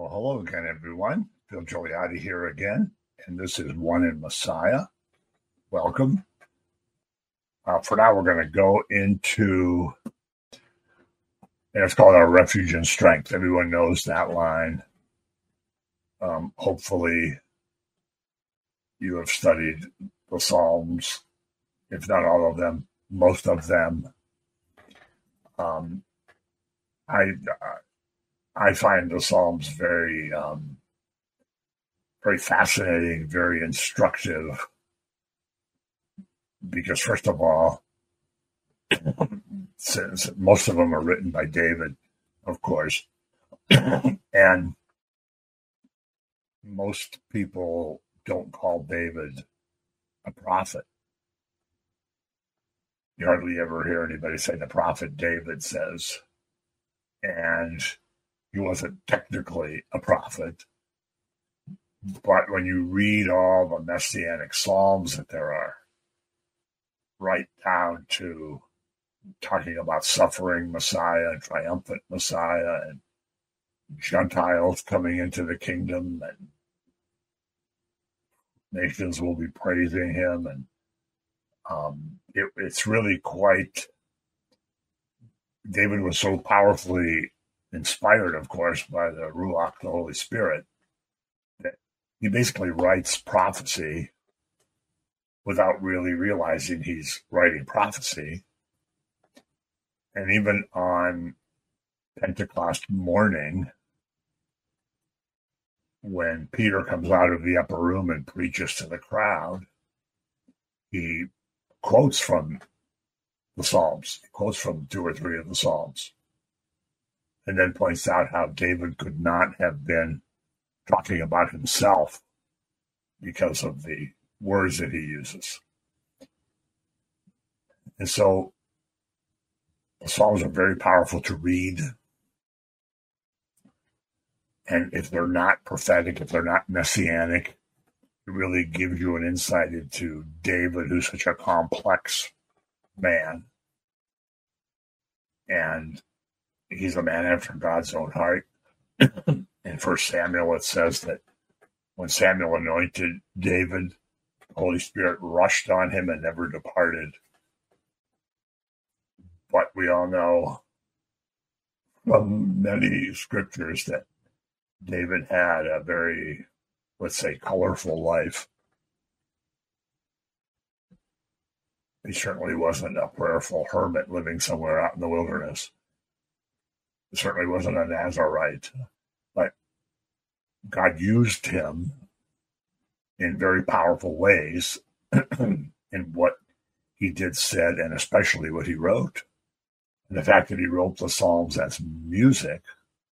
Well, hello again, everyone. Phil Gigliotti here again, and this is One in Messiah. Welcome. For now, we're going to go into, and it's called Our Refuge and Strength. Everyone knows that line. Hopefully, you have studied the Psalms, if not all of them, most of them. I find the Psalms very fascinating, very instructive, because first of all, since most of them are written by David, of course, and most people don't call David a prophet. You hardly ever hear anybody say the prophet David says, and he wasn't technically a prophet. But when you read all the messianic psalms that there are, right down to talking about suffering Messiah, triumphant Messiah, and Gentiles coming into the kingdom, and nations will be praising him, and it's really quite. David was so powerfully inspired, of course, by the Ruach, the Holy Spirit, that he basically writes prophecy without really realizing he's writing prophecy. And even on Pentecost morning, when Peter comes out of the upper room and preaches to the crowd, he quotes from the Psalms. He quotes from 2 or 3 of the Psalms, and then points out how David could not have been talking about himself because of the words that he uses. And so the Psalms are very powerful to read. And if they're not prophetic, if they're not messianic, it really gives you an insight into David, who's such a complex man. And he's a man after God's own heart. In 1 Samuel, it says that when Samuel anointed David, the Holy Spirit rushed on him and never departed. But we all know from many scriptures that David had a very, let's say, colorful life. He certainly wasn't a prayerful hermit living somewhere out in the wilderness. He certainly wasn't a Nazarite. But God used him in very powerful ways in what he did, said, and especially what he wrote. And the fact that he wrote the Psalms as music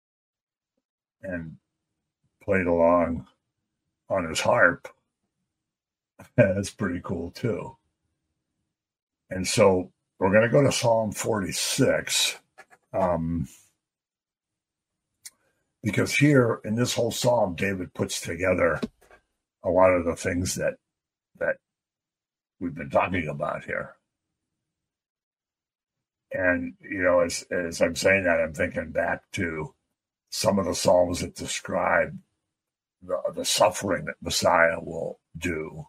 and played along on his harp, that's pretty cool too. And so we're going to go to Psalm 46, because here in this whole psalm, David puts together a lot of the things that we've been talking about here. And, you know, as I'm saying that, I'm thinking back to some of the psalms that describe the suffering that Messiah will do.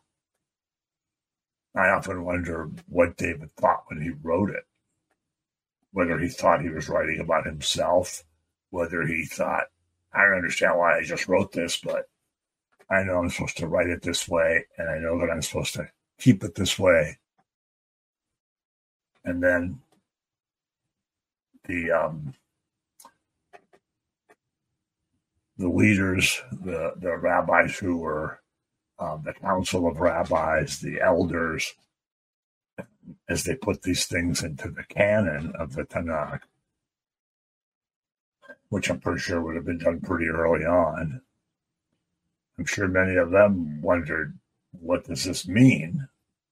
I often wonder what David thought when he wrote it, whether he thought he was writing about himself, whether he thought, I don't understand why I just wrote this, but I know I'm supposed to write it this way, and I know that I'm supposed to keep it this way. And then the leaders, the rabbis who were the council of rabbis, the elders, as they put these things into the canon of the Tanakh, which I'm pretty sure would have been done pretty early on. I'm sure many of them wondered, what does this mean?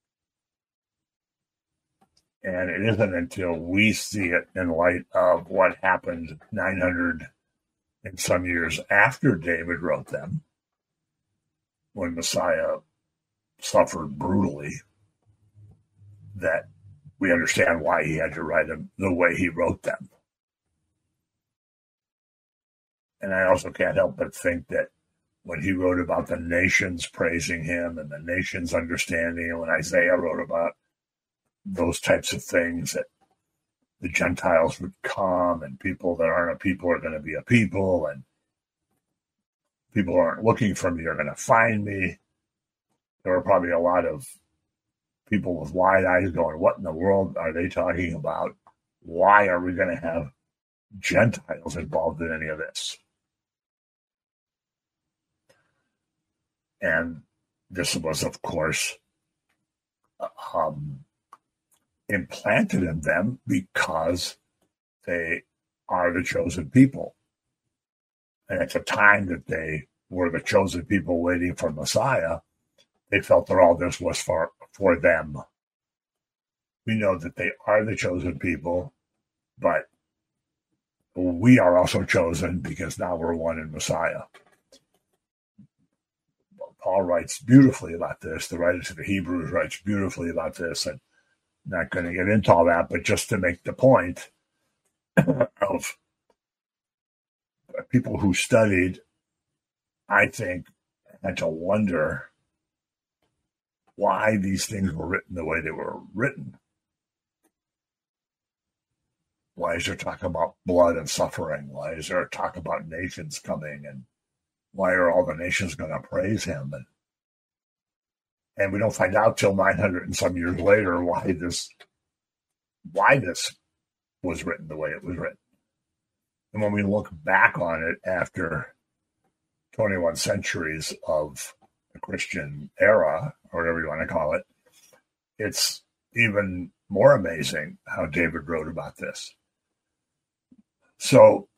And it isn't until we see it in light of what happened 900 and some years after David wrote them, when Messiah suffered brutally, that we understand why he had to write them the way he wrote them. And I also can't help but think that when he wrote about the nations praising him and the nations understanding, and when Isaiah wrote about those types of things, that the Gentiles would come and people that aren't a people are going to be a people, and people who aren't looking for me are going to find me. There were probably a lot of people with wide eyes going, what in the world are they talking about? Why are we going to have Gentiles involved in any of this? And this was, of course, implanted in them because they are the chosen people. And at the time that they were the chosen people waiting for Messiah, they felt that all this was for them. We know that they are the chosen people, but we are also chosen because now we're one in Messiah. Paul writes beautifully about this. The writer to the Hebrews writes beautifully about this. And I'm not going to get into all that, but just to make the point of people who studied, I think, had to wonder why these things were written the way they were written. Why is there talk about blood and suffering? Why is there talk about nations coming? And why are all the nations going to praise him? And we don't find out till 900 and some years later why this was written the way it was written. And when we look back on it after 21 centuries of the Christian era, or whatever you want to call it, it's even more amazing how David wrote about this. So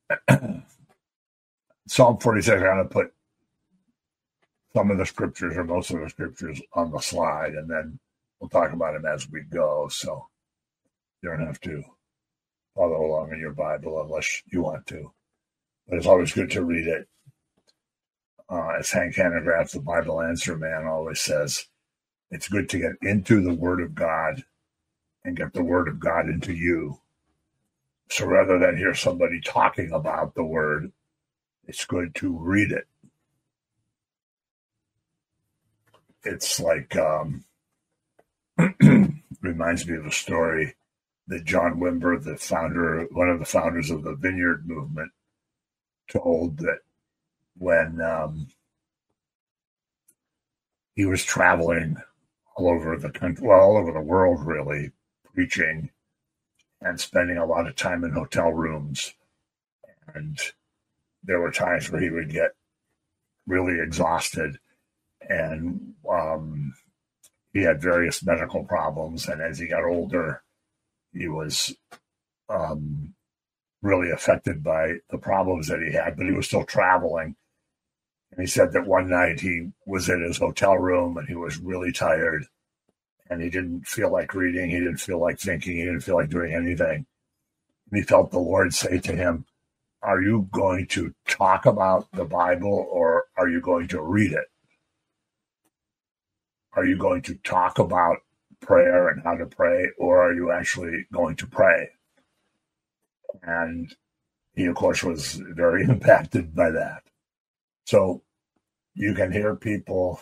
Psalm 46, I'm going to put some of the scriptures or most of the scriptures on the slide, and then we'll talk about them as we go. So you don't have to follow along in your Bible unless you want to. But it's always good to read it. As Hank Hanegraaff, the Bible Answer Man, always says, it's good to get into the Word of God and get the Word of God into you. So rather than hear somebody talking about the Word, it's good to read it. It's like, reminds me of a story that John Wimber, one of the founders of the Vineyard Movement, told, that when he was traveling all over the country, well, all over the world, really, preaching and spending a lot of time in hotel rooms. And there were times where he would get really exhausted, and he had various medical problems. And as he got older, he was really affected by the problems that he had, but he was still traveling. And he said that one night he was in his hotel room and he was really tired and he didn't feel like reading. He didn't feel like thinking. He didn't feel like doing anything. And he felt the Lord say to him, are you going to talk about the Bible or are you going to read it? Are you going to talk about prayer and how to pray, or are you actually going to pray? And he, of course, was very impacted by that. So you can hear people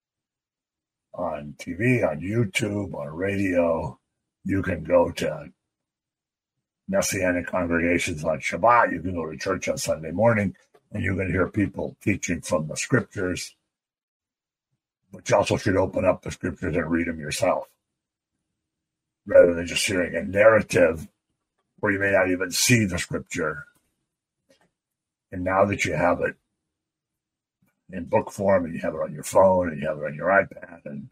on TV, on YouTube, on radio. You can go to Messianic congregations on Shabbat. You can go to church on Sunday morning, and you can hear people teaching from the scriptures. But you also should open up the scriptures and read them yourself, rather than just hearing a narrative where you may not even see the scripture. And now that you have it in book form, and you have it on your phone, and you have it on your iPad, and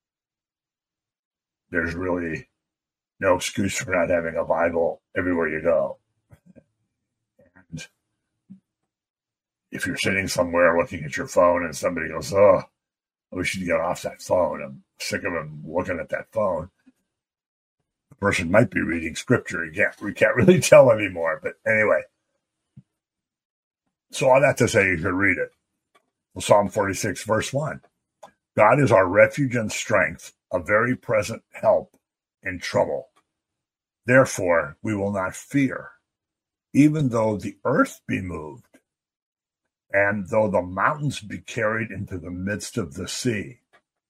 there's really no excuse for not having a Bible everywhere you go. And if you're sitting somewhere looking at your phone and somebody goes, oh, we should get off that phone, I'm sick of them looking at that phone, the person might be reading scripture. We can't really tell anymore. But anyway, so all that to say, you should read it. Well, Psalm 46, verse 1. God is our refuge and strength, a very present help in trouble. Therefore, we will not fear, even though the earth be moved, And though the mountains be carried into the midst of the sea.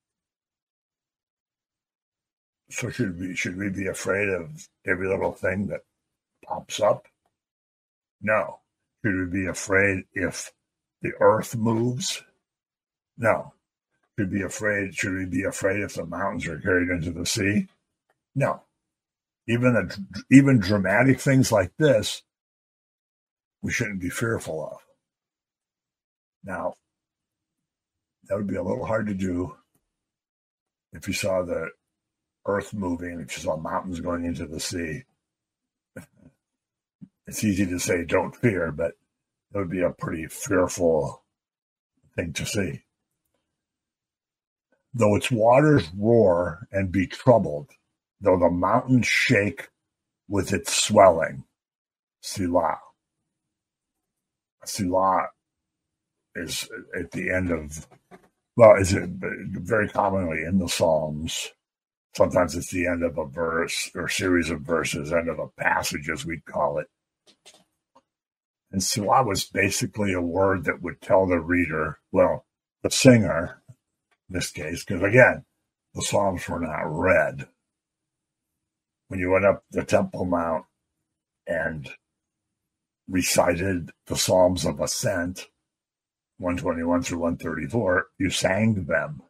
So should we be afraid of every little thing that pops up? No. Should we be afraid if the earth moves? No. Should we be afraid if the mountains are carried into the sea? No. Even dramatic things like this, we shouldn't be fearful of. Now, that would be a little hard to do if you saw the earth moving, if you saw mountains going into the sea. It's easy to say don't fear, but it would be a pretty fearful thing to see. Though its waters roar and be troubled, though the mountains shake with its swelling. Selah. Selah is at the end of, is it very commonly in the Psalms. Sometimes it's the end of a verse or series of verses, end of a passage, as we'd call it. And Selah was basically a word that would tell the reader, the singer, in this case, because again, the Psalms were not read. When you went up the Temple Mount and recited the Psalms of Ascent, 121 through 134, you sang them.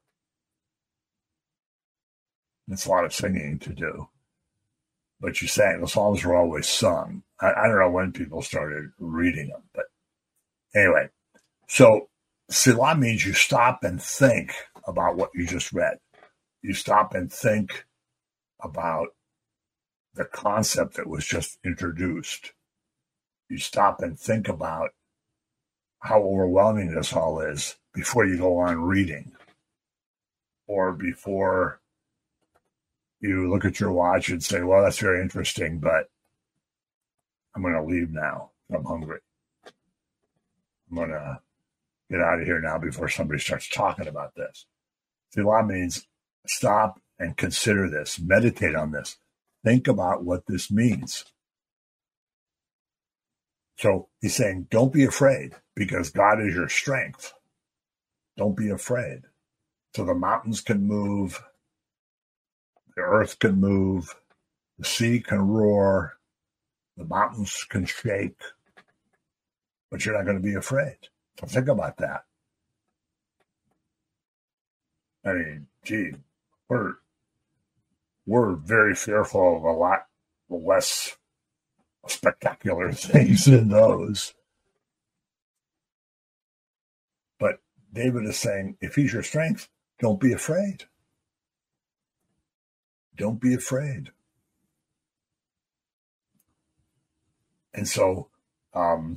It's a lot of singing to do. But you sang, the Psalms were always sung. I don't know when people started reading them, but anyway. So Selah means you stop and think about what you just read. You stop and think about the concept that was just introduced. You stop and think about how overwhelming this all is before you go on reading, or before you look at your watch and say, well, that's very interesting, but I'm going to leave now. I'm hungry. I'm going to get out of here now before somebody starts talking about this. Selah means stop and consider this, meditate on this, think about what this means. So he's saying, don't be afraid because God is your strength. Don't be afraid. So the mountains can move, the earth can move, the sea can roar, the mountains can shake, but you're not going to be afraid. So think about that. I mean, gee, we're very fearful of a lot less spectacular things than those. But David is saying, if he's your strength, don't be afraid. Don't be afraid. And so, for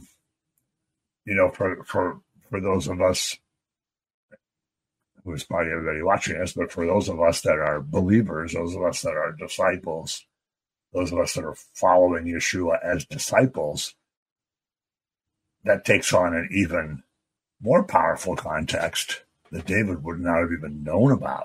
those of us, who's probably everybody watching us, but for those of us that are believers, those of us that are disciples, those of us that are following Yeshua as disciples, that takes on an even more powerful context that David would not have even known about.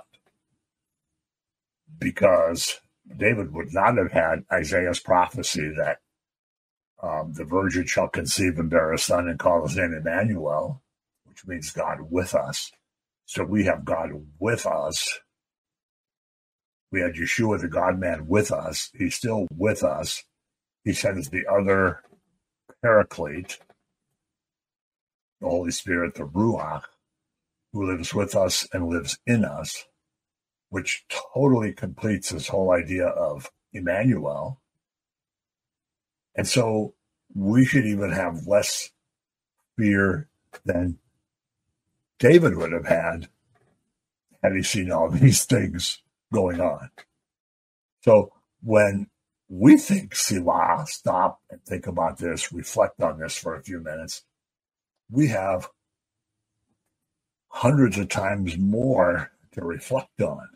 Because David would not have had Isaiah's prophecy that the virgin shall conceive and bear a son and call his name Emmanuel, which means God with us. So we have God with us. We had Yeshua, the God-man, with us. He's still with us. He sends the other Paraclete, the Holy Spirit, the Ruach, who lives with us and lives in us, which totally completes this whole idea of Emmanuel. And so we should even have less fear than David would have had he seen all these things going on. So when we think Selah, stop and think about this, reflect on this for a few minutes, we have hundreds of times more to reflect on.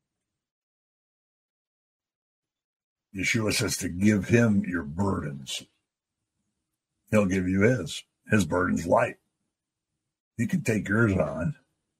Yeshua says to give him your burdens. He'll give you his. His burden's light. You can take yours on.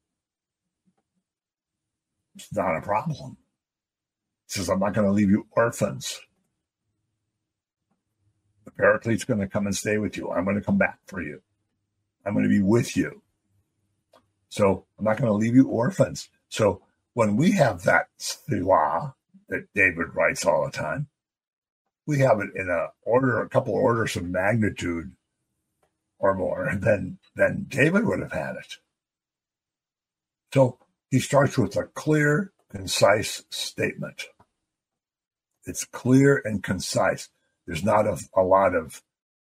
It's not a problem. He says, I'm not going to leave you orphans. The Paraclete's going to come and stay with you. I'm going to come back for you. I'm going to be with you. So I'm not going to leave you orphans. So when we have that Selah that David writes all the time, we have it in a couple orders of magnitude or more than David would have had it. So he starts with a clear, concise statement. It's clear and concise. There's not a lot of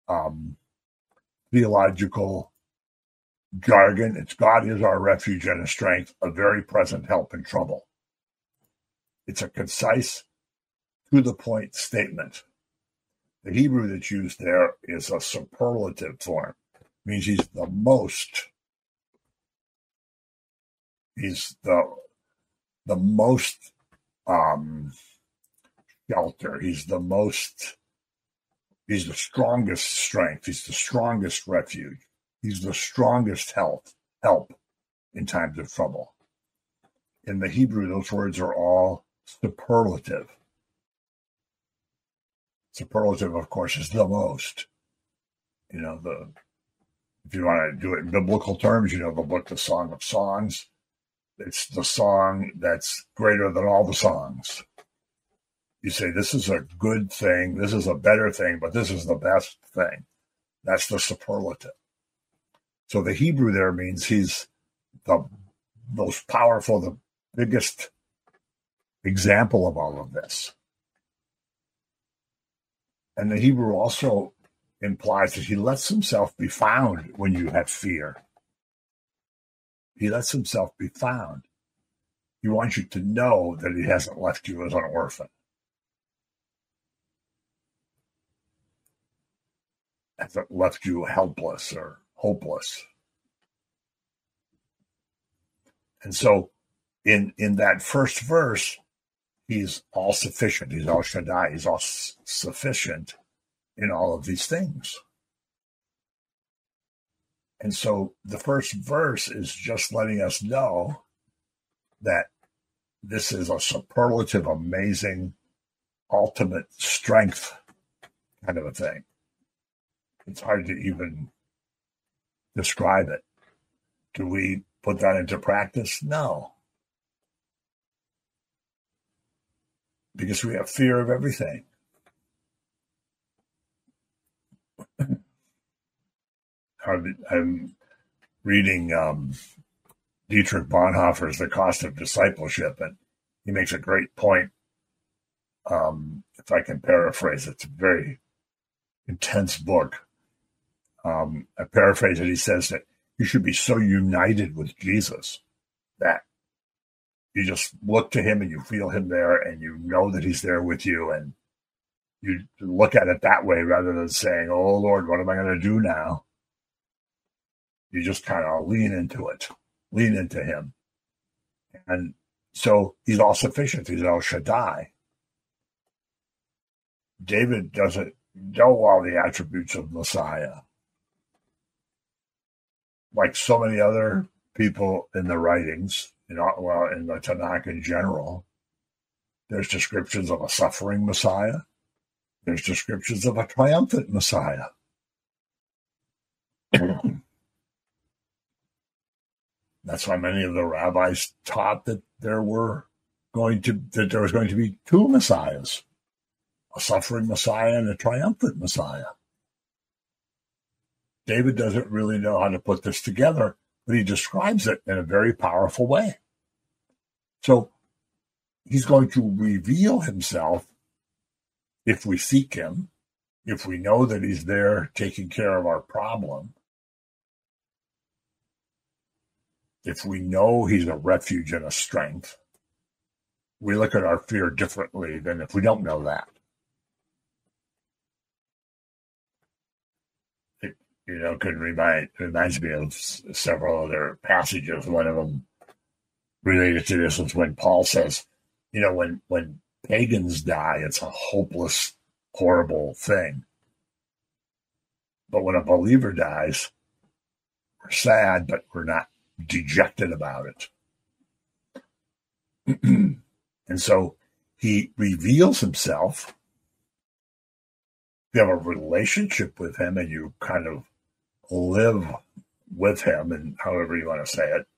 theological jargon. It's God is our refuge and a strength, a very present help in trouble. It's a concise, to-the-point statement. The Hebrew that's used there is a superlative form. It means he's the most shelter. He's the strongest strength. He's the strongest refuge. He's the strongest help in times of trouble. In the Hebrew, those words are all superlative. Superlative, of course, is the most. If you want to do it in biblical terms, the book, the Song of Songs. It's the song that's greater than all the songs. You say, this is a good thing, this is a better thing, but this is the best thing. That's the superlative. So the Hebrew there means he's the most powerful, the biggest example of all of this. And the Hebrew also implies that he lets himself be found when you have fear. He lets himself be found. He wants you to know that he hasn't left you as an orphan. Hasn't left you helpless or hopeless. And so in that first verse, he's all sufficient. He's all Shaddai. He's all sufficient in all of these things. And so the first verse is just letting us know that this is a superlative, amazing, ultimate strength kind of a thing. It's hard to even describe it. Do we put that into practice? No. Because we have fear of everything. I'm reading Dietrich Bonhoeffer's The Cost of Discipleship, and he makes a great point. If I can paraphrase, it's a very intense book. I paraphrase it. He says that you should be so united with Jesus that you just look to him and you feel him there and you know that he's there with you, and you look at it that way rather than saying, oh, Lord, what am I going to do now? You just kind of lean into it, lean into him. And so he's all sufficient. He's El Shaddai. David doesn't know all the attributes of Messiah. Like so many other people in the writings, in the Tanakh in general, there's descriptions of a suffering Messiah. There's descriptions of a triumphant Messiah. That's why many of the rabbis taught that there was going to be two Messiahs, a suffering Messiah and a triumphant Messiah. David doesn't really know how to put this together, but he describes it in a very powerful way. So he's going to reveal himself if we seek him, if we know that he's there taking care of our problem, if we know he's a refuge and a strength. We look at our fear differently than if we don't know that. Reminds me of several other passages. One of them related to this is when Paul says, when pagans die, it's a hopeless, horrible thing. But when a believer dies, we're sad, but we're not dejected about it. And so he reveals himself. You have a relationship with him and you kind of live with him, and however you want to say it,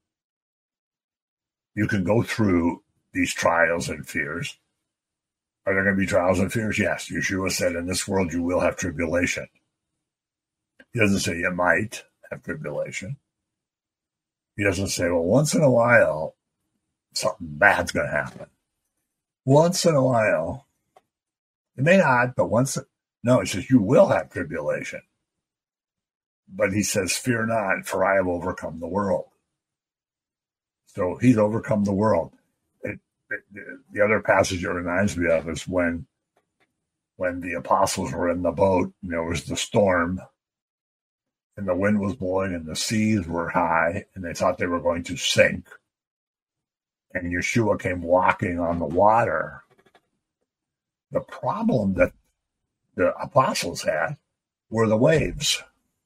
you can go through these trials and fears. Are there going to be trials and fears? Yes. Yeshua said, in this world you will have tribulation. He doesn't say you might have tribulation. He doesn't say, well, once in a while, something bad's going to happen. Once in a while, it may not, but no, he says, you will have tribulation. But he says, fear not, for I have overcome the world. So he's overcome the world. The other passage it reminds me of is when the apostles were in the boat, and there was the storm, and the wind was blowing, and the seas were high, and they thought they were going to sink. And Yeshua came walking on the water. The problem that the apostles had were the waves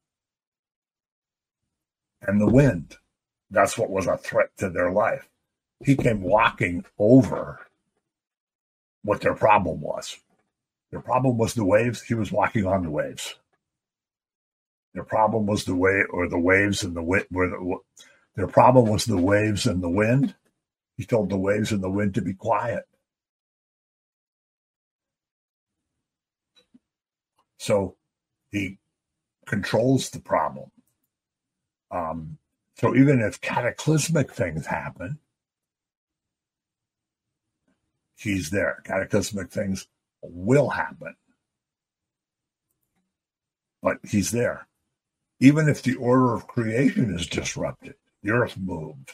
and the wind. That's what was a threat to their life. He came walking over what their problem was. Their problem was the waves. He was walking on the waves. Their problem was the waves and the wind. Their problem was the waves and the wind. He told the waves and the wind to be quiet. So he controls the problem. So even if cataclysmic things happen, he's there. Cataclysmic things will happen, but he's there. Even if the order of creation is disrupted, the earth moved,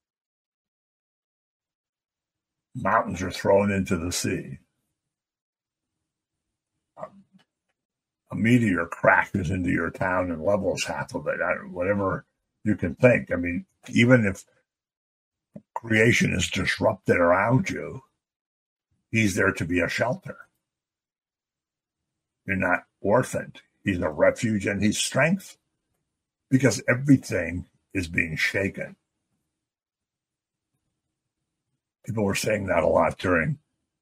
mountains are thrown into the sea, a meteor crashes into your town and levels half of it, whatever you can think. I mean, even if creation is disrupted around you, he's there to be a shelter. You're not orphaned. He's a refuge and he's strength, because everything is being shaken. People were saying that a lot during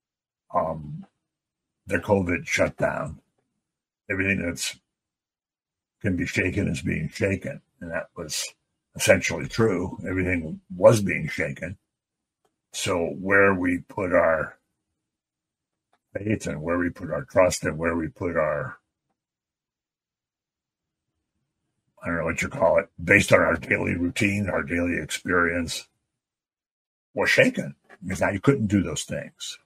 the COVID shutdown. Everything that's can be shaken is being shaken. And that was essentially true. Everything was being shaken. So where we put our faith and where we put our trust and where we put our, I don't know what you call it, based on our daily routine, our daily experience, was shaken. Because now you couldn't do those things.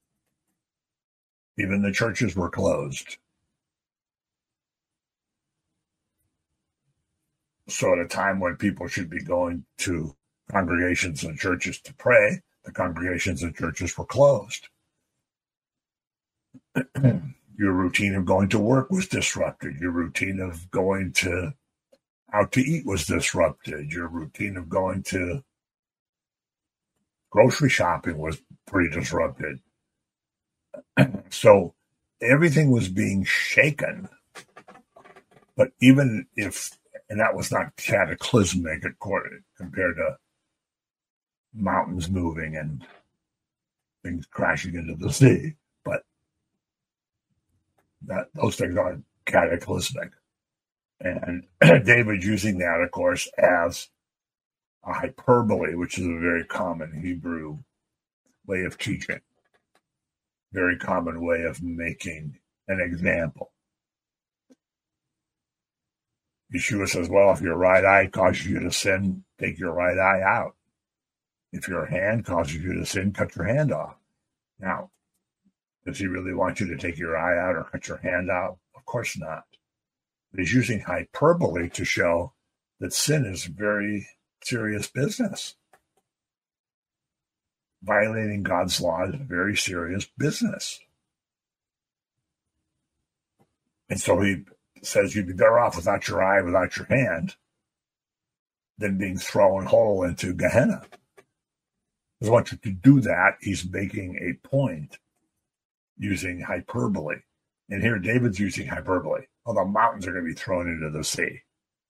Even the churches were closed. So at a time when people should be going to congregations and churches to pray, the congregations and churches were closed. Your routine of going to work was disrupted. Your routine of going out to eat was disrupted. Your routine of going to grocery shopping was pretty disrupted. So everything was being shaken. But even if, and that was not cataclysmic compared to mountains moving and things crashing into the sea, but those things aren't cataclysmic. And David's using that, of course, as a hyperbole, which is a very common Hebrew way of teaching, very common way of making an example. Yeshua says, well, if your right eye causes you to sin, take your right eye out. If your hand causes you to sin, cut your hand off. Now, does he really want you to take your eye out or cut your hand out? Of course not. But he's using hyperbole to show that sin is very serious business. Violating God's law is very serious business. And so he says you'd be better off without your eye, without your hand, than being thrown whole into Gehenna. Because once you do that, he's making a point using hyperbole. And here David's using hyperbole. Oh, the mountains are going to be thrown into the sea.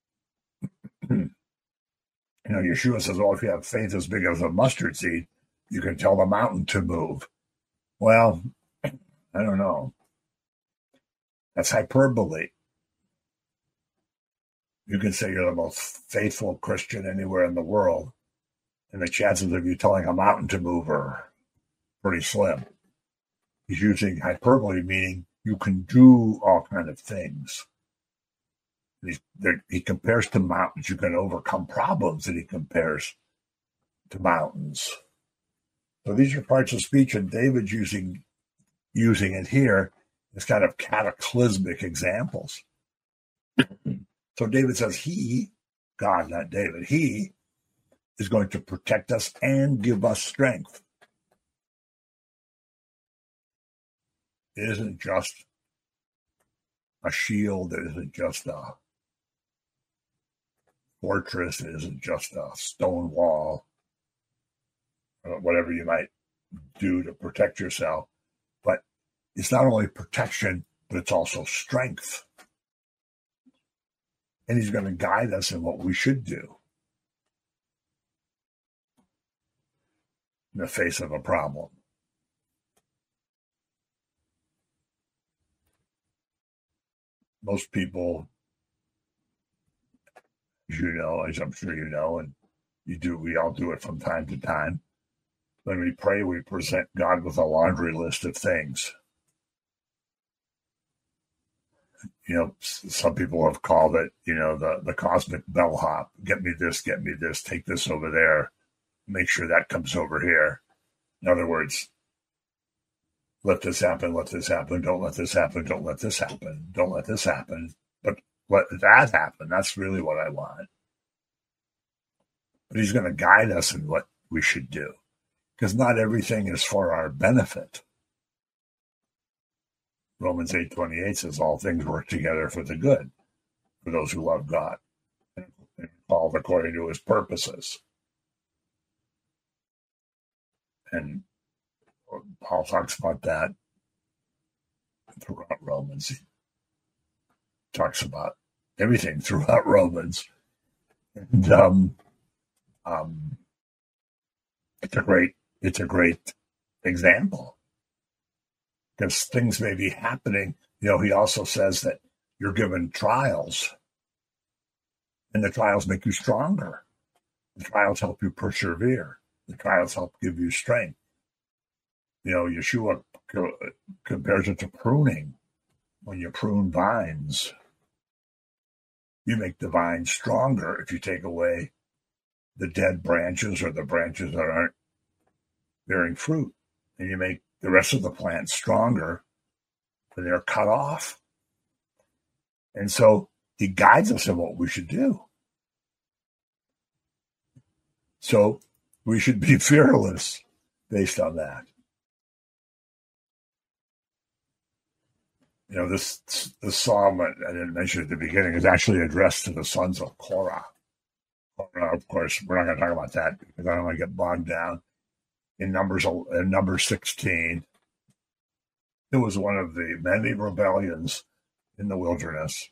Yeshua says, well, if you have faith as big as a mustard seed, you can tell the mountain to move. Well, I don't know. That's hyperbole. You can say you're the most faithful Christian anywhere in the world, and the chances of you telling a mountain to move are pretty slim. He's using hyperbole, meaning you can do all kinds of things. He compares to mountains. You can overcome problems that he compares to mountains. So these are parts of speech, and David's using it here as kind of cataclysmic examples. So David says he, God, not David, he is going to protect us and give us strength. It isn't just a shield. It isn't just a fortress. It isn't just a stone wall, or whatever you might do to protect yourself. But it's not only protection, but it's also strength. And he's going to guide us in what we should do in the face of a problem. Most people, as you know, as I'm sure you know, and we all do it from time to time. When we pray, we present God with a laundry list of things. Some people have called it, the cosmic bellhop. Get me this, take this over there, make sure that comes over here. In other words, let this happen, don't let this happen, don't let this happen, don't let this happen, but let that happen. That's really what I want. But he's going to guide us in what we should do, because not everything is for our benefit. Romans 8:28 says all things work together for the good, for those who love God and called according to his purposes. And Paul talks about that throughout Romans. He talks about everything throughout Romans. And it's a great example. Because things may be happening. He also says that you're given trials, and the trials make you stronger. The trials help you persevere. The trials help give you strength. Yeshua compares it to pruning. When you prune vines, you make the vine stronger if you take away the dead branches or the branches that aren't bearing fruit, and you make the rest of the plant stronger when they're cut off. And so he guides us in what we should do. So we should be fearless based on that. This psalm, I didn't mention at the beginning, is actually addressed to the sons of Korah. Of course, we're not going to talk about that because I don't want to get bogged down. In Numbers 16, it was one of the many rebellions in the wilderness.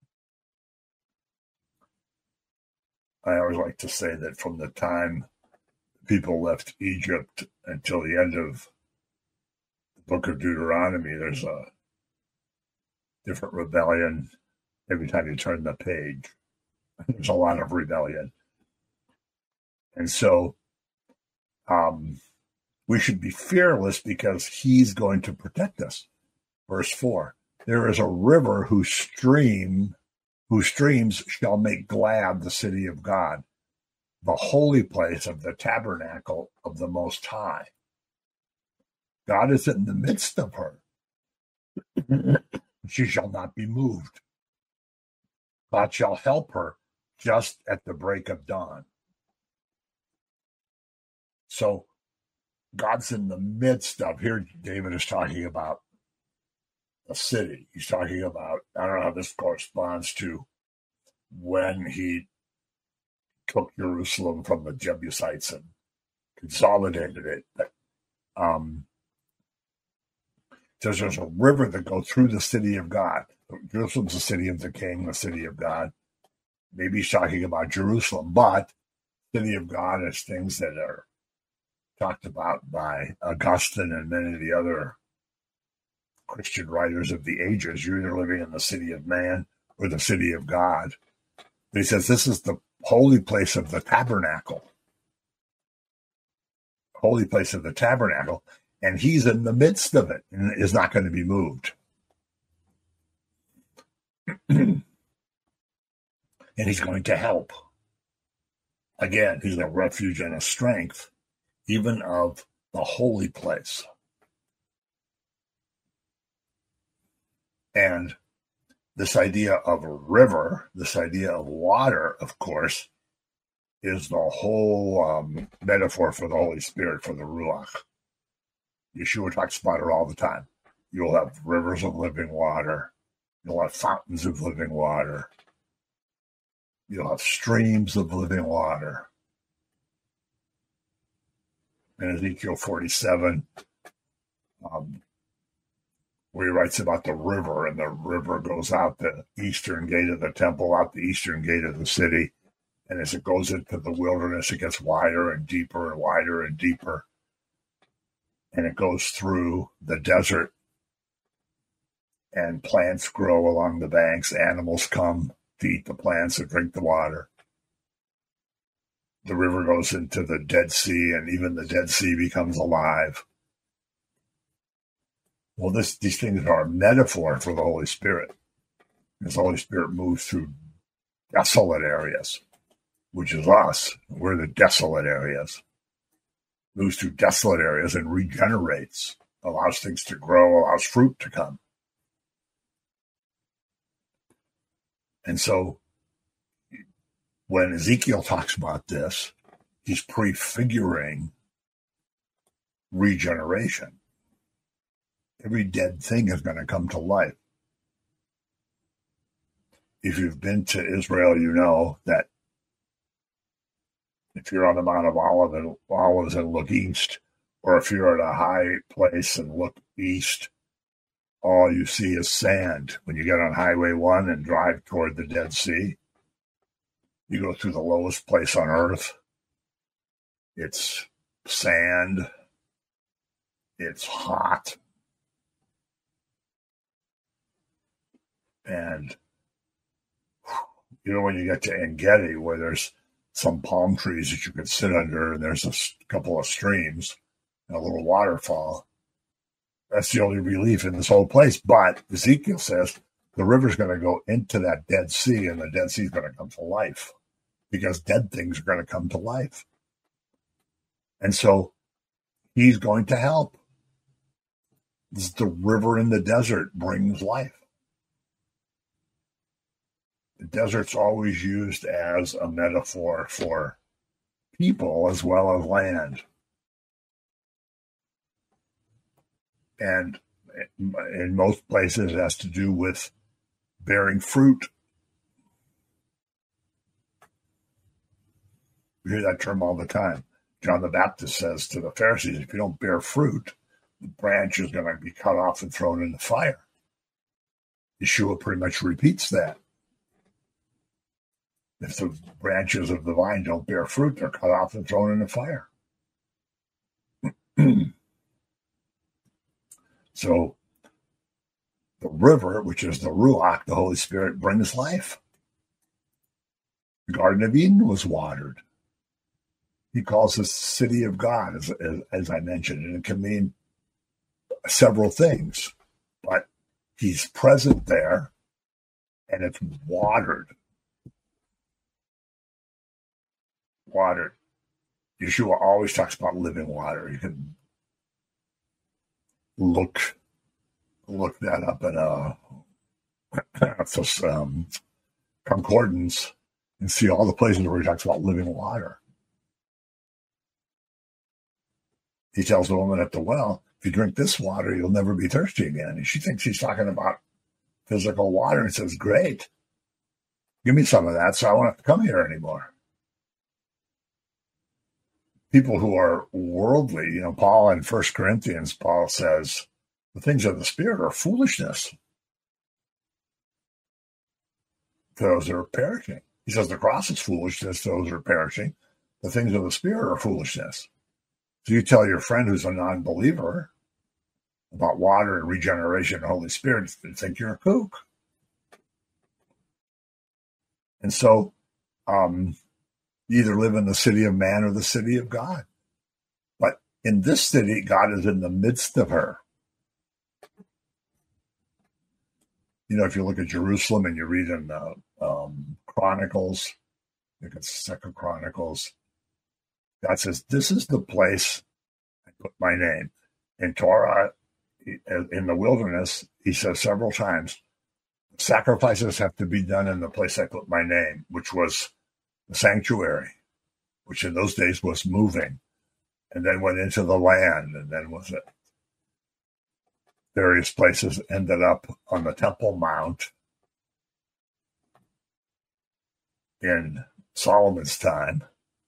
I always like to say that from the time people left Egypt until the end of the book of Deuteronomy, there's a different rebellion every time you turn the page. There's a lot of rebellion. And so we should be fearless because he's going to protect us. Verse 4, there is a river whose streams shall make glad the city of God, the holy place of the tabernacle of the Most High. God is in the midst of her. She shall not be moved. God shall help her just at the break of dawn. So God's in the midst of, here David is talking about a city. He's talking about, I don't know how this corresponds to when he took Jerusalem from the Jebusites and consolidated it. But there's a river that goes through the city of God. Jerusalem's the city of the king, the city of God. Maybe he's talking about Jerusalem, but city of God is things that are talked about by Augustine and many of the other Christian writers of the ages. You're either living in the city of man or the city of God. He says this is the holy place of the tabernacle. Holy place of the tabernacle. And he's in the midst of it and is not going to be moved. And he's going to help. Again, he's a refuge and a strength, even of the holy place. And this idea of a river, this idea of water, of course, is the whole metaphor for the Holy Spirit, for the Ruach. Yeshua talks about it all the time. You'll have rivers of living water. You'll have fountains of living water. You'll have streams of living water. In Ezekiel 47, where he writes about the river, and the river goes out the eastern gate of the temple, out the eastern gate of the city. And as it goes into the wilderness, it gets wider and deeper and wider and deeper. And it goes through the desert. And plants grow along the banks. Animals come to eat the plants and drink the water. The river goes into the Dead Sea, and even the Dead Sea becomes alive. Well, these things are a metaphor for the Holy Spirit. Because the Holy Spirit moves through desolate areas, which is us. We're the desolate areas. Moves through desolate areas and regenerates, allows things to grow, allows fruit to come. And so when Ezekiel talks about this, he's prefiguring regeneration. Every dead thing is going to come to life. If you've been to Israel, you know that if you're on the Mount of Olives and look east, or if you're at a high place and look east, all you see is sand. When you get on Highway 1 and drive toward the Dead Sea, you go through the lowest place on earth. It's sand. It's hot. And, when you get to En-Gedi, where there's some palm trees that you could sit under, and there's a couple of streams and a little waterfall, that's the only relief in this whole place. But Ezekiel says the river's going to go into that Dead Sea, and the Dead Sea is going to come to life because dead things are going to come to life. And so he's going to help. The river in the desert brings life. The desert's always used as a metaphor for people as well as land. And in most places, it has to do with bearing fruit. We hear that term all the time. John the Baptist says to the Pharisees, if you don't bear fruit, the branch is going to be cut off and thrown in the fire. Yeshua pretty much repeats that. If the branches of the vine don't bear fruit, they're cut off and thrown in the fire. So the river, which is the Ruach, the Holy Spirit, brings life. The Garden of Eden was watered. He calls this city of God, as I mentioned, and it can mean several things. But he's present there, and it's watered. Watered. Yeshua always talks about living water. You can look that up in concordance and see all the places where he talks about living water. He tells the woman at the well, if you drink this water, you'll never be thirsty again. And she thinks he's talking about physical water and says, great, give me some of that so I won't have to come here anymore. People who are worldly, Paul in 1 Corinthians, Paul says, the things of the Spirit are foolishness to those that are perishing. He says the cross is foolishness to those that are perishing. The things of the Spirit are foolishness. So you tell your friend who's a non-believer about water and regeneration and Holy Spirit, they think you're a kook. And so You either live in the city of man or the city of God. But in this city, God is in the midst of her. If you look at Jerusalem and you read in the Chronicles, I think it's 2 Chronicles, God says, this is the place I put my name. In Torah, in the wilderness, he says several times, sacrifices have to be done in the place I put my name, which was the sanctuary, which in those days was moving, and then went into the land, and then was it various places, ended up on the Temple Mount in Solomon's time.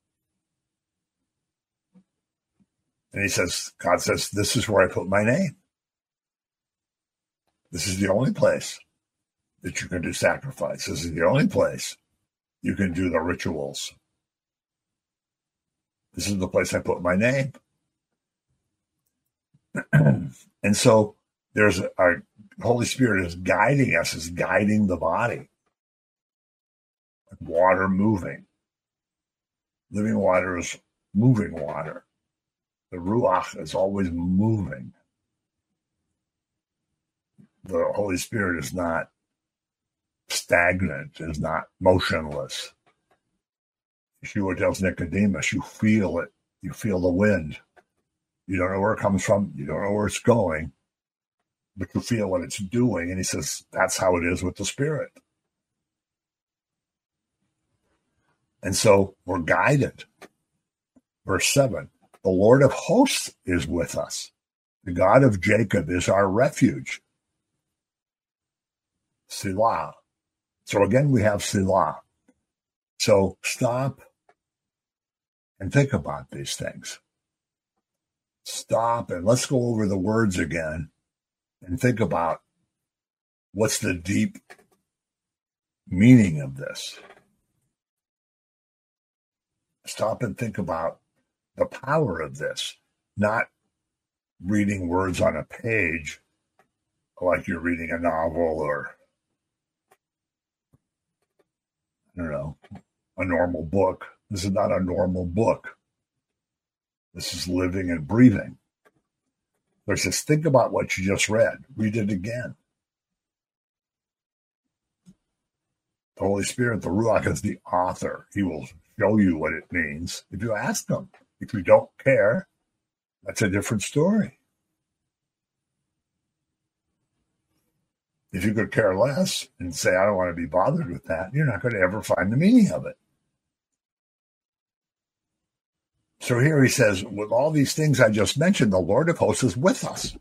And he says, God says, this is where I put my name. This is the only place that you can do sacrifice. This is the only place you can do the rituals. This is the place I put my name. And so there's our Holy Spirit is guiding us, is guiding the body. Like water moving. Living water is moving water. The Ruach is always moving. The Holy Spirit is not stagnant, is not motionless. Yeshua tells Nicodemus, you feel it. You feel the wind. You don't know where it comes from. You don't know where it's going. But you feel what it's doing. And he says, that's how it is with the Spirit. And so we're guided. Verse 7, the Lord of hosts is with us. The God of Jacob is our refuge. Selah. So again, we have Selah. So stop and think about these things. Stop and let's go over the words again and think about what's the deep meaning of this. Stop and think about the power of this, not reading words on a page like you're reading a novel or, I don't know, a normal book. This is not a normal book. This is living and breathing. There's just think about what you just read. Read it again. The Holy Spirit, the Ruach, is the author. He will show you what it means if you ask him. If you don't care, that's a different story. If you could care less and say, I don't want to be bothered with that, you're not going to ever find the meaning of it. So here he says, with all these things I just mentioned, the Lord of hosts is with us.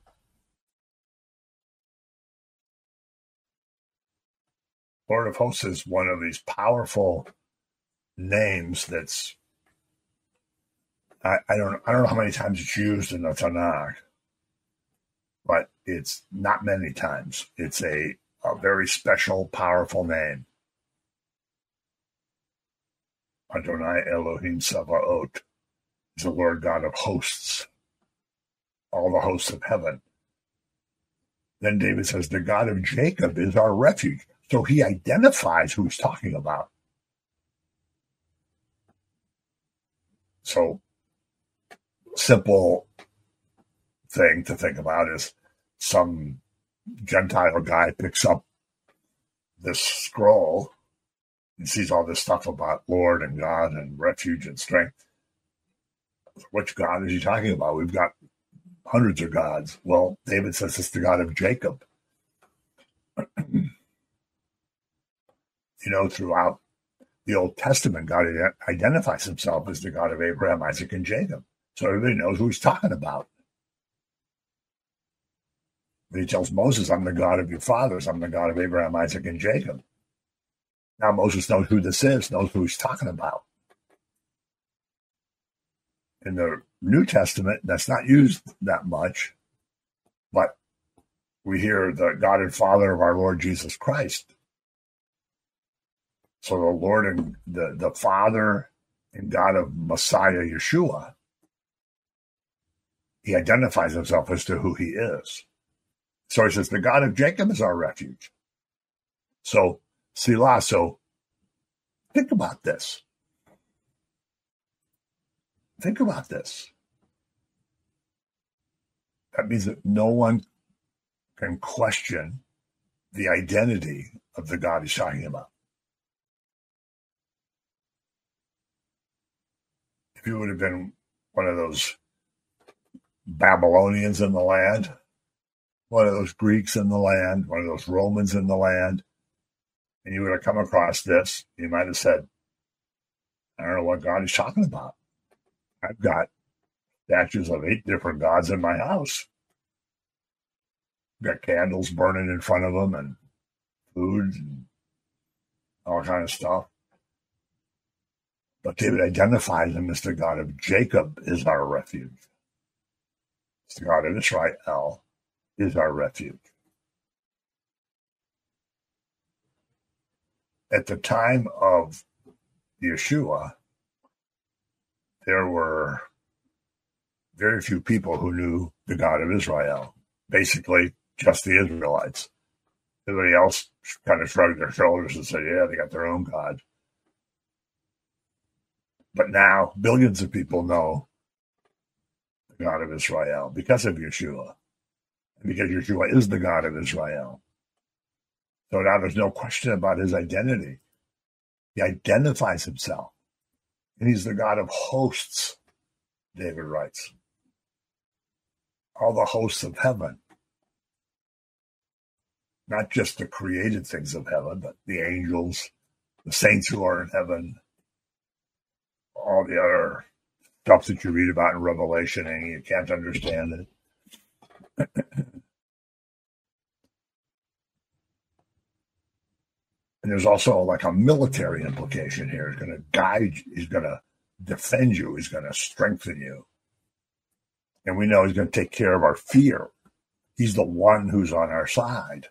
Lord of hosts is one of these powerful names that's, I don't know how many times it's used in the Tanakh, but it's not many times. It's a very special, powerful name. Adonai Elohim Savaot is the Lord God of hosts, all the hosts of heaven. Then David says, the God of Jacob is our refuge. So he identifies who he's talking about. So, simple thing to think about is some Gentile guy picks up this scroll and sees all this stuff about Lord and God and refuge and strength. Which God is he talking about? We've got hundreds of gods. Well, David says it's the God of Jacob. Throughout the Old Testament, God identifies himself as the God of Abraham, Isaac, and Jacob. So everybody knows who he's talking about. But he tells Moses, I'm the God of your fathers. I'm the God of Abraham, Isaac, and Jacob. Now Moses knows who this is, knows who he's talking about. In the New Testament, that's not used that much, but we hear the God and Father of our Lord Jesus Christ. So the Lord and the Father and God of Messiah Yeshua, he identifies himself as to who he is. So he says, the God of Jacob is our refuge. So, Selah, so Think about this. Think about this. That means that no one can question the identity of the God he's talking about. If you would have been one of those Babylonians in the land, one of those Greeks in the land, one of those Romans in the land, and you would have come across this, you might have said, I don't know what God he's talking about. I've got statues of 8 different gods in my house. Got candles burning in front of them and food and all kind of stuff. But David identifies him as the God of Jacob is our refuge. It's the God of Israel is our refuge. At the time of Yeshua, there were very few people who knew the God of Israel. Basically, just the Israelites. Everybody else kind of shrugged their shoulders and said, yeah, they got their own God. But now, billions of people know the God of Israel because of Yeshua. And because Yeshua is the God of Israel. So now there's no question about his identity. He identifies himself. And he's the God of hosts, David writes. All the hosts of heaven. Not just the created things of heaven, but the angels, the saints who are in heaven, all the other stuff that you read about in Revelation and you can't understand it. And there's also like a military implication here. He's going to guide you. He's going to defend you. He's going to strengthen you. And we know he's going to take care of our fear. He's the one who's on our side.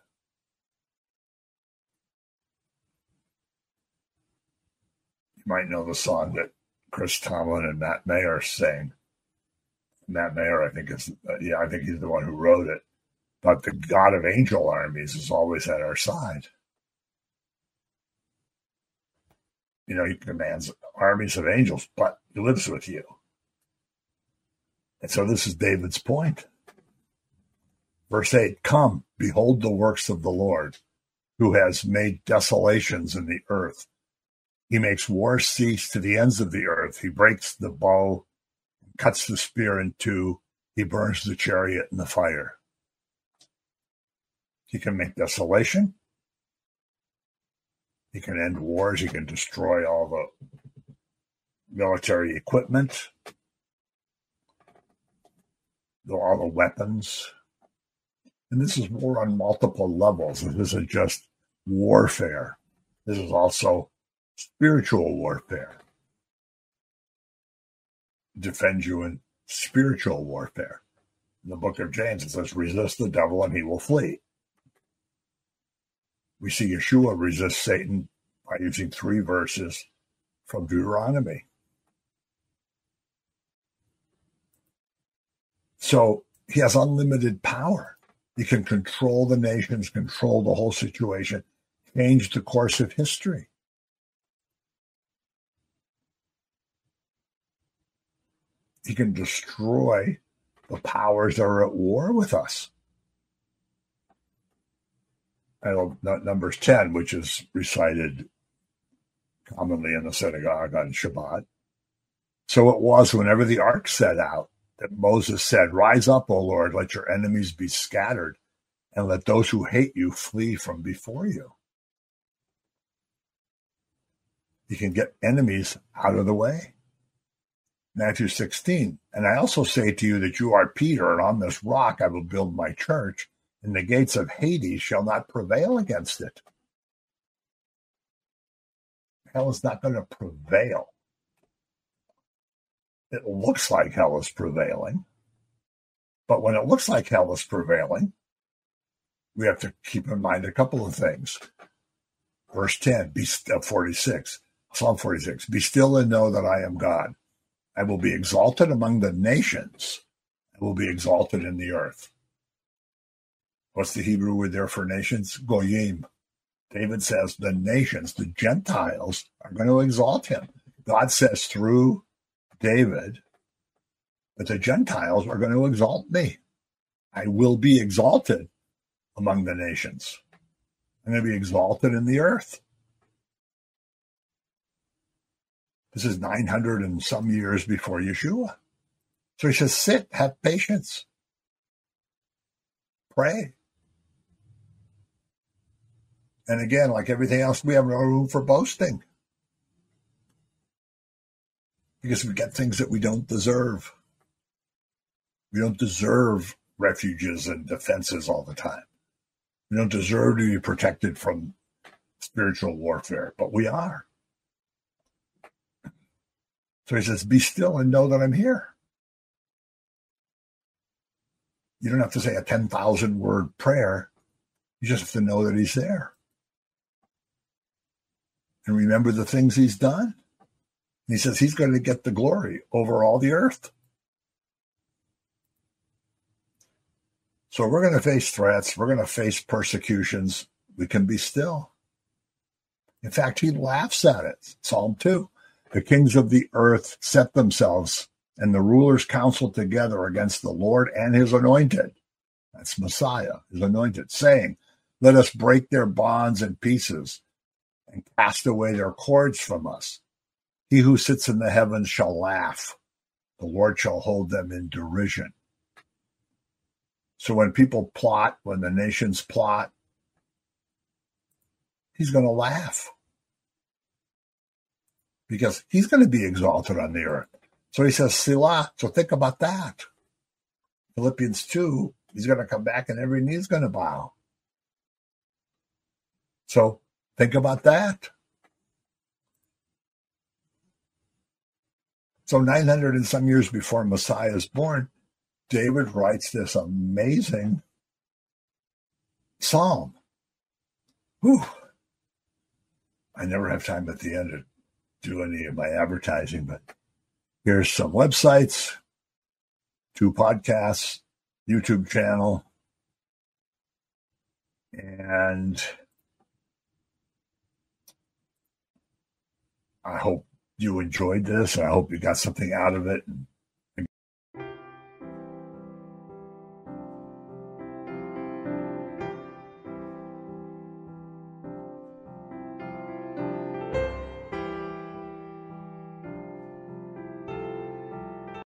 You might know the song that Chris Tomlin and Matt Mayer sing. Matt Mayer, I think I think he's the one who wrote it. But the God of angel armies is always at our side. You know, he commands armies of angels, but he lives with you. And so this is David's point. Verse 8, come, behold the works of the Lord, who has made desolations in the earth. He makes war cease to the ends of the earth. He breaks the bow, cuts the spear in two. He burns the chariot in the fire. He can make desolation. He can end wars. He can destroy all the military equipment, all the weapons. And this is war on multiple levels. This isn't just warfare. This is also spiritual warfare. Defend you in spiritual warfare. In the book of James, it says, resist the devil and he will flee. We see Yeshua resist Satan by using 3 verses from Deuteronomy. So he has unlimited power. He can control the nations, control the whole situation, change the course of history. He can destroy the powers that are at war with us. I know Numbers 10, which is recited commonly in the synagogue on Shabbat. So it was whenever the ark set out that Moses said, rise up, O Lord, let your enemies be scattered, and let those who hate you flee from before you. You can get enemies out of the way. Matthew 16, and I also say to you that you are Peter, and on this rock I will build my church, and the gates of Hades shall not prevail against it. Hell is not going to prevail. It looks like hell is prevailing. But when it looks like hell is prevailing, we have to keep in mind a couple of things. Verse 10, 46, Psalm 46, be still and know that I am God. I will be exalted among the nations. I will be exalted in the earth. What's the Hebrew word there for nations? Goyim. David says the nations, the Gentiles, are going to exalt him. God says through David that the Gentiles are going to exalt me. I will be exalted among the nations. I'm going to be exalted in the earth. This is 900 and some years before Yeshua. So he says, sit, have patience, pray. And again, like everything else, we have no room for boasting because we get things that we don't deserve. We don't deserve refuges and defenses all the time. We don't deserve to be protected from spiritual warfare, but we are. So he says, be still and know that I'm here. You don't have to say a 10,000 word prayer. You just have to know that he's there. And remember the things he's done. And he says he's going to get the glory over all the earth. So we're going to face threats. We're going to face persecutions. We can be still. In fact, he laughs at it. Psalm 2. The kings of the earth set themselves, and the rulers counseled together against the Lord and his anointed. That's Messiah, his anointed, saying, let us break their bonds in pieces and cast away their cords from us. He who sits in the heavens shall laugh. The Lord shall hold them in derision. So when people plot, when the nations plot, he's going to laugh because he's going to be exalted on the earth. So he says, Selah. So think about that. Philippians 2, he's going to come back and every knee is going to bow. So think about that. So 900 and some years before Messiah is born, David writes this amazing psalm. Whew. I never have time at the end to do any of my advertising, but here's some websites, 2 podcasts, YouTube channel, and I hope you enjoyed this. I hope you got something out of it. And